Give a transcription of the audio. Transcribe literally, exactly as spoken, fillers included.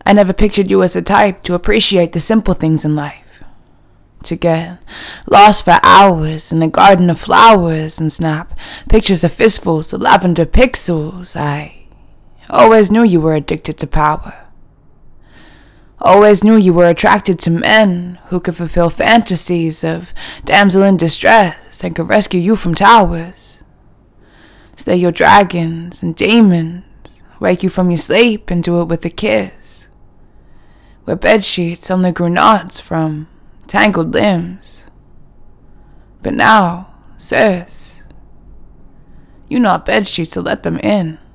I never pictured you as the type to appreciate the simple things in life. To get lost for hours in a garden of flowers and snap pictures of fistfuls of lavender pixels. I always knew you were addicted to power. Always knew you were attracted to men who could fulfill fantasies of damsel in distress and could rescue you from towers. Slay your dragons and demons, wake you from your sleep and do it with a kiss. Where bedsheets only grew knots from tangled limbs. But now, sis, you not bedsheets to let them in.